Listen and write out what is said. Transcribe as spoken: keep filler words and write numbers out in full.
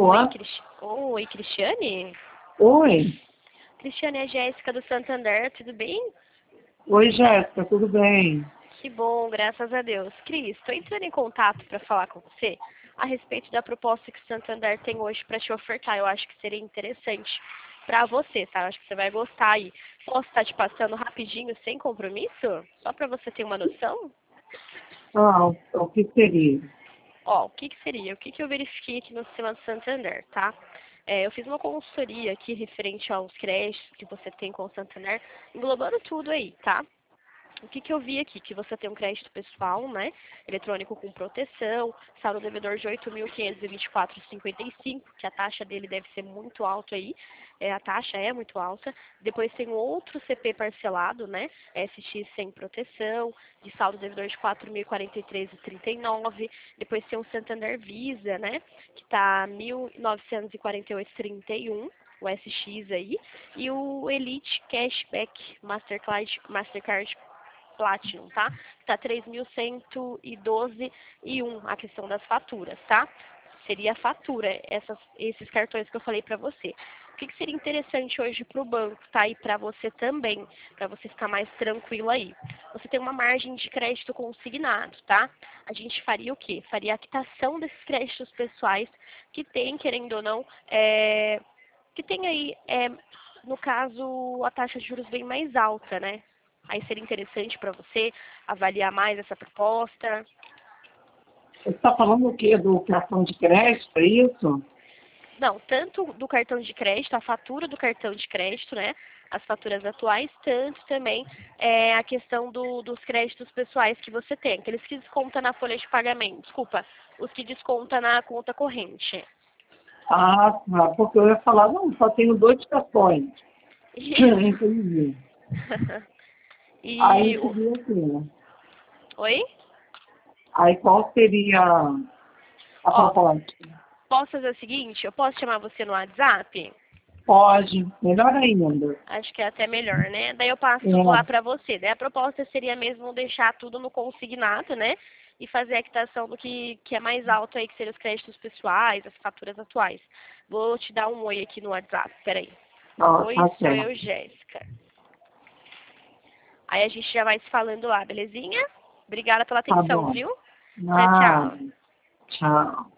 Oi, Olá. Cris... Oi, Cristiane? Oi. Cristiane, é a Jéssica do Santander, tudo bem? Oi, Jéssica, tudo bem? Que bom, graças a Deus. Cris, estou entrando em contato para falar com você a respeito da proposta que o Santander tem hoje para te ofertar. Eu acho que seria interessante para você, tá? Eu acho que você vai gostar aí. Posso estar te passando rapidinho, sem compromisso? Só para você ter uma noção? Ah, o o que seria? Ó, o que que seria? O que que eu verifiquei aqui no sistema do Santander, tá? É, eu fiz uma consultoria aqui referente aos créditos que você tem com o Santander, englobando tudo aí, tá? O que que eu vi aqui? Que você tem um crédito pessoal, né? Eletrônico com proteção, saldo devedor de oito mil quinhentos e vinte e quatro vírgula cinquenta e cinco, que a taxa dele deve ser muito alta aí. É, a taxa é muito alta. Depois tem um outro C P parcelado, né? S X sem proteção, de saldo devedor de quatro mil e quarenta e três vírgula trinta e nove. Depois tem um Santander Visa, né? Que tá mil novecentos e quarenta e oito vírgula trinta e um. O S X aí, e o Elite Cashback Mastercard, Mastercard Platinum, tá? Tá três mil cento e doze e um a questão das faturas, tá? Seria a fatura, essas, esses cartões que eu falei pra você. O que, que seria interessante hoje pro banco, tá? E pra você também, pra você ficar mais tranquilo aí. Você tem uma margem de crédito consignado, tá? A gente faria o quê? Faria a quitação desses créditos pessoais que tem, querendo ou não, é, que tem aí, é, no caso, a taxa de juros bem mais alta, né? Aí seria interessante para você avaliar mais essa proposta. Você está falando o quê? Do cartão de crédito, é isso? Não, tanto do cartão de crédito, a fatura do cartão de crédito, né? As faturas atuais, tanto também é, a questão do, dos créditos pessoais que você tem, aqueles que desconta na folha de pagamento, desculpa, os que desconta na conta corrente. Ah, tá, porque eu ia falar, não, só tenho dois cartões. Isso. Entendi. E. Aí o- seria assim. Oi? Aí qual seria a Ó, proposta? posso fazer o seguinte? Eu posso chamar você no WhatsApp? Pode, melhor ainda. Acho que é até melhor, né? Daí eu passo tudo lá É, pra você. Daí a proposta seria mesmo deixar tudo no consignado, né? E fazer a quitação do que, que é mais alto aí, que seriam os créditos pessoais, as faturas atuais. Vou te dar um oi aqui no WhatsApp, peraí. ó, Oi, tá sou eu, certo. Jéssica. Aí a gente já vai se falando lá, belezinha? Obrigada pela Tá atenção, bom. viu? Tchau, Ah, tchau. tchau.